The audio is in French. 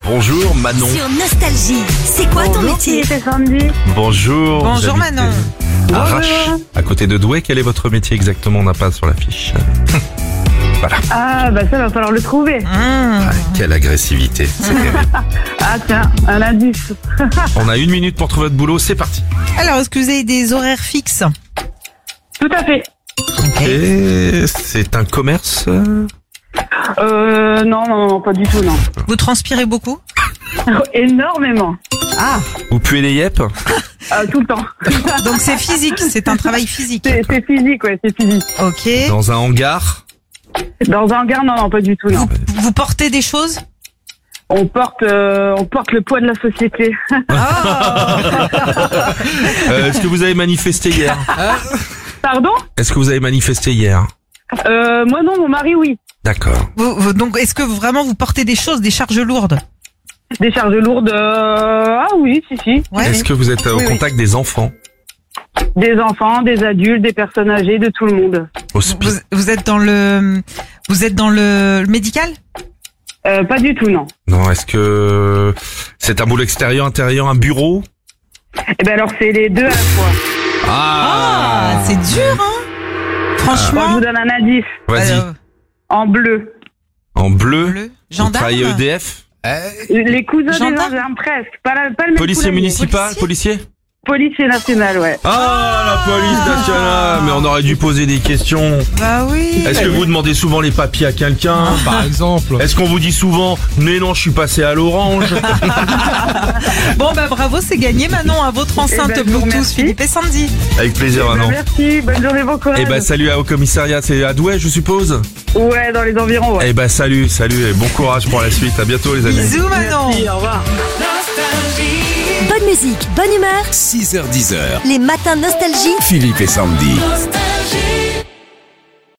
Bonjour Manon. Sur Nostalgie, c'est quoi ton métier? C'est Sandy. Bonjour. Bonjour vous habitez Manon. Arrache, à côté de Douai. Quel est votre métier exactement? On n'a pas sur la fiche. Voilà. Ah, bah ça va falloir le trouver. Ah, quelle agressivité. C'est terrible. Ah tiens, un indice. On a 1 minute pour trouver votre boulot. C'est parti. Alors, est-ce que vous avez des horaires fixes? Tout à fait. Et c'est un commerce. Non, pas du tout, non. Vous transpirez beaucoup? Énormément. Ah, Vous puez les yep. Tout le temps. donc c'est physique, c'est un travail physique. C'est physique, ouais, c'est physique. Ok. Dans un hangar. Dans un hangar, non, pas du tout, non. Vous portez des choses? On porte le poids de la société. Est-ce que vous avez manifesté hier? Pardon? Est-ce que vous avez manifesté hier? Moi non, mon mari, oui. D'accord. Donc, est-ce que vraiment vous portez des choses, des charges lourdes? Des charges lourdes, ah oui, si. Ouais. Est-ce que vous êtes au Oui, oui. contact des enfants? Des enfants, des adultes, des personnes âgées, de tout le monde. Vous êtes dans le médical? Pas du tout, non. Non, est-ce que c'est un boulot extérieur, intérieur, un bureau? Eh ben alors, c'est les deux à la fois. Ah, c'est dur, hein? Bon, je Franchement. vous donne un indice. Vas-y. Alors, En bleu. En bleu. bleu. Vous Gendarme. travaillez EDF? Les cousins des Gendarme. gendarmes, presque. Pas le même Policier poulailler. municipal, policier? Policier national, ouais. Ah, la police nationale. Mais on aurait dû poser des questions. Bah oui. Est-ce que vous demandez souvent les papiers à quelqu'un, par exemple? Est-ce qu'on vous dit souvent, mais non, je suis passé à l'orange? Bon, bah bravo, c'est gagné Manon, à votre enceinte je vous Bluetooth, remercie. Philippe et Sandy. Avec plaisir, Manon. Merci, bonne journée, bon courage. Eh ben, salut au commissariat, c'est à Douai, je suppose? Ouais, dans les environs, ouais. Eh ben, salut, et bon courage pour la suite. À bientôt, les amis. Bisous Manon. Merci, au revoir. Bonne musique, bonne humeur, 6h-10h, les matins Nostalgie. Philippe et Sandy.